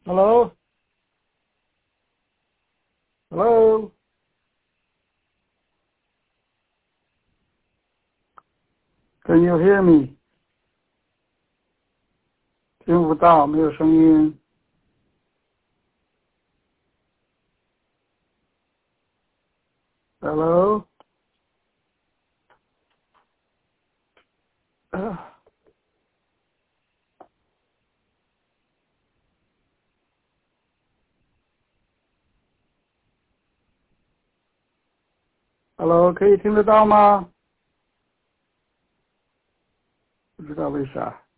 Hello? Hello? Can you hear me? 听不到，没有声音。Hello? Hello, 可以听得到吗？不知道为啥。